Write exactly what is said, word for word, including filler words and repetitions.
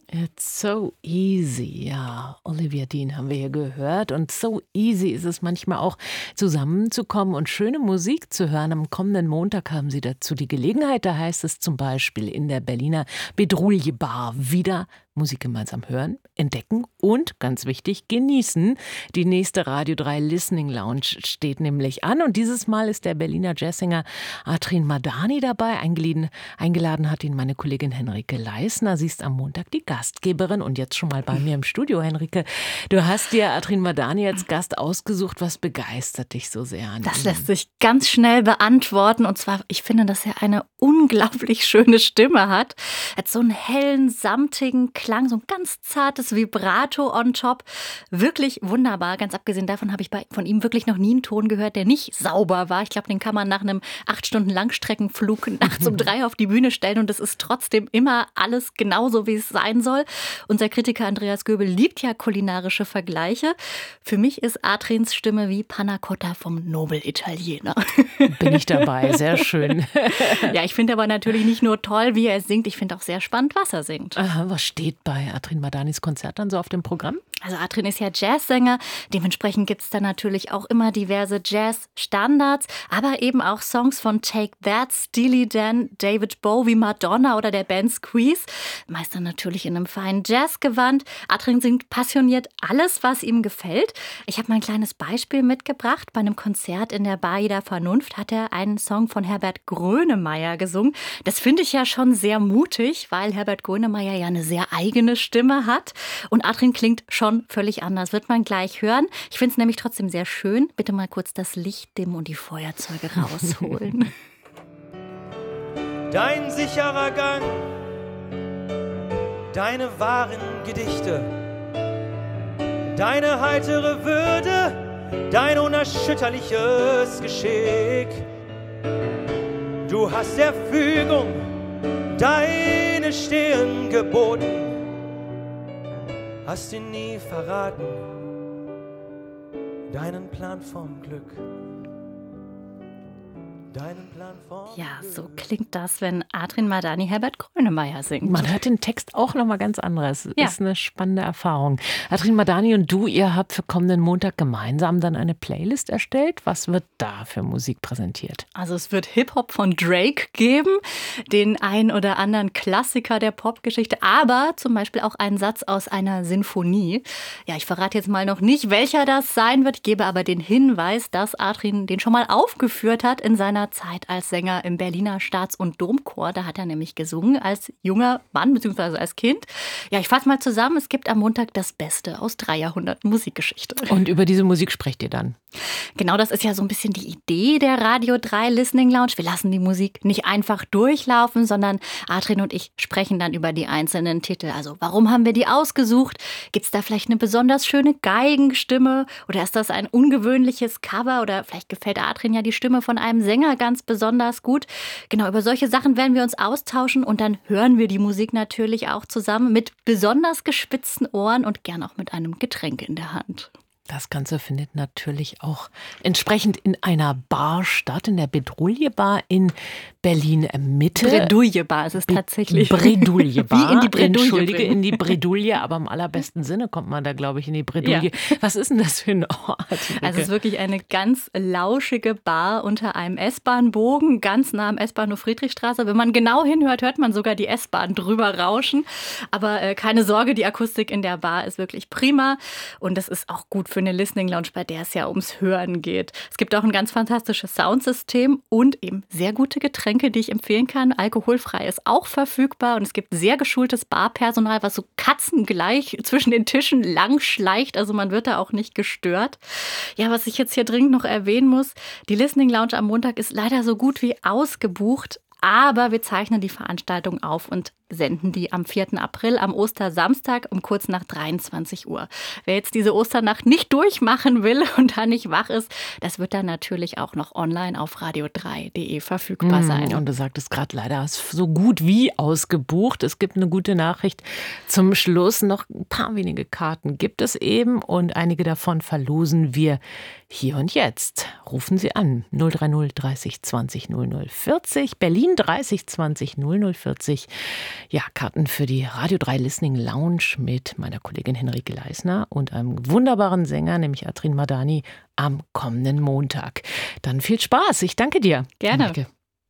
It's so easy, ja. Olivia Dean haben wir hier gehört. Und so easy ist es manchmal auch, zusammenzukommen und schöne Musik zu hören. Am kommenden Montag haben Sie dazu die Gelegenheit. Da heißt es zum Beispiel in der Berliner Bedrulle Bar wieder Musik gemeinsam hören, entdecken und, ganz wichtig, genießen. Die nächste Radio drei Listening Lounge steht nämlich an. Und dieses Mal ist der Berliner Jazzsänger Atrin Madani dabei. Eingeladen, eingeladen hat ihn meine Kollegin Henrike Leisner. Sie ist am Montag die Gastgeberin und jetzt schon mal bei mir im Studio. Henrike, du hast dir Atrin Madani als Gast ausgesucht. Was begeistert dich so sehr an ihm? Das lässt sich ganz schnell beantworten. Und zwar, ich finde, dass er eine unglaublich schöne Stimme hat. Er hat so einen hellen, samtigen Klang, so ein ganz zartes Vibrato on top. Wirklich wunderbar. Ganz abgesehen davon habe ich bei, von ihm wirklich noch nie einen Ton gehört, der nicht sauber war. Ich glaube, den kann man nach einem acht Stunden Langstreckenflug nachts um drei auf die Bühne stellen und es ist trotzdem immer alles genauso, wie es sein soll. Unser Kritiker Andreas Göbel liebt ja kulinarische Vergleiche. Für mich ist Atrins Stimme wie Panna Cotta vom Nobel-Italiener. Bin ich dabei, sehr schön. Ja, ich finde aber natürlich nicht nur toll, wie er singt, ich finde auch sehr spannend, was er singt. Aha, was steht bei Atrin Madanis Konzert dann so auf dem Programm? Also Atrin ist ja Jazzsänger, dementsprechend gibt es da natürlich auch immer diverse Jazz-Standards, aber eben auch Songs von Take That, Steely Dan, David Bowie, Madonna oder der Band Squeeze. Meist dann natürlich in einem feinen Jazzgewand. Atrin singt passioniert alles, was ihm gefällt. Ich habe mal ein kleines Beispiel mitgebracht. Bei einem Konzert in der Bar der Vernunft hat er einen Song von Herbert Grönemeyer gesungen. Das finde ich ja schon sehr mutig, weil Herbert Grönemeyer ja eine sehr eigene Stimme hat. Und Atrin klingt schon völlig anders. Wird man gleich hören. Ich finde es nämlich trotzdem sehr schön. Bitte mal kurz das Licht dimmen und die Feuerzeuge rausholen. Dein sicherer Gang, deine wahren Gedichte, deine heitere Würde, dein unerschütterliches Geschick. Du hast der Fügung deine Stirn geboten, hast ihn nie verraten, deinen Plan vom Glück. Deinen Plan vom Ja, so klingt das, wenn Atrin Madani Herbert Grönemeyer singt. Man hört den Text auch noch mal ganz anderes. Das Ja. ist eine spannende Erfahrung. Atrin Madani und du, ihr habt für kommenden Montag gemeinsam dann eine Playlist erstellt. Was wird da für Musik präsentiert? Also es wird Hip-Hop von Drake geben, den ein oder anderen Klassiker der Popgeschichte, aber zum Beispiel auch einen Satz aus einer Sinfonie. Ja, ich verrate jetzt mal noch nicht, welcher das sein wird. Ich gebe aber den Hinweis, dass Atrin den schon mal aufgeführt hat in seiner Zeit als Sänger im Berliner Staats- und Domchor. Da hat er nämlich gesungen als junger Mann bzw. als Kind. Ja, ich fasse mal zusammen. Es gibt am Montag das Beste aus drei Jahrhunderten Musikgeschichte. Und über diese Musik sprecht ihr dann? Genau, das ist ja so ein bisschen die Idee der Radio drei Listening Lounge. Wir lassen die Musik nicht einfach durchlaufen, sondern Atrin und ich sprechen dann über die einzelnen Titel. Also warum haben wir die ausgesucht? Gibt es da vielleicht eine besonders schöne Geigenstimme? Oder ist das ein ungewöhnliches Cover? Oder vielleicht gefällt Atrin ja die Stimme von einem Sänger ganz besonders gut. Genau, über solche Sachen werden wir uns austauschen und dann hören wir die Musik natürlich auch zusammen mit besonders gespitzten Ohren und gern auch mit einem Getränk in der Hand. Das Ganze findet natürlich auch entsprechend in einer Bar statt, in der Bedrulle Bar in Berlin-Mitte. Bredouille Bar ist es tatsächlich. Bredouille Bar. Wie in die Bredouille. Entschuldige, in die Bredouille, aber im allerbesten Sinne kommt man da, glaube ich, in die Bredouille. Ja. Was ist denn das für ein Ort? Also es ist wirklich eine ganz lauschige Bar unter einem S-Bahn-Bogen, ganz nah am S-Bahnhof Friedrichstraße. Wenn man genau hinhört, hört man sogar die S-Bahn drüber rauschen. Aber äh, keine Sorge, die Akustik in der Bar ist wirklich prima und das ist auch gut für eine Listening Lounge, bei der es ja ums Hören geht. Es gibt auch ein ganz fantastisches Soundsystem und eben sehr gute Getränke, die ich empfehlen kann. Alkoholfrei ist auch verfügbar und es gibt sehr geschultes Barpersonal, was so katzengleich zwischen den Tischen lang schleicht. Also man wird da auch nicht gestört. Ja, was ich jetzt hier dringend noch erwähnen muss, die Listening Lounge am Montag ist leider so gut wie ausgebucht. Aber wir zeichnen die Veranstaltung auf und senden die am vierten April, am Ostersamstag um kurz nach dreiundzwanzig Uhr. Wer jetzt diese Osternacht nicht durchmachen will und da nicht wach ist, das wird dann natürlich auch noch online auf radio drei punkt de verfügbar sein. Und du sagtest gerade, leider ist so gut wie ausgebucht. Es gibt eine gute Nachricht zum Schluss. Noch ein paar wenige Karten gibt es eben und einige davon verlosen wir hier und jetzt. Rufen Sie an null drei null dreißig zwanzig null null vierzig Berlin. Berlin dreißig zwanzig null null vierzig. Ja, Karten für die Radio drei Listening Lounge mit meiner Kollegin Henrike Leisner und einem wunderbaren Sänger, nämlich Atrin Madani, am kommenden Montag. Dann viel Spaß. Ich danke dir. Gerne. Henrike.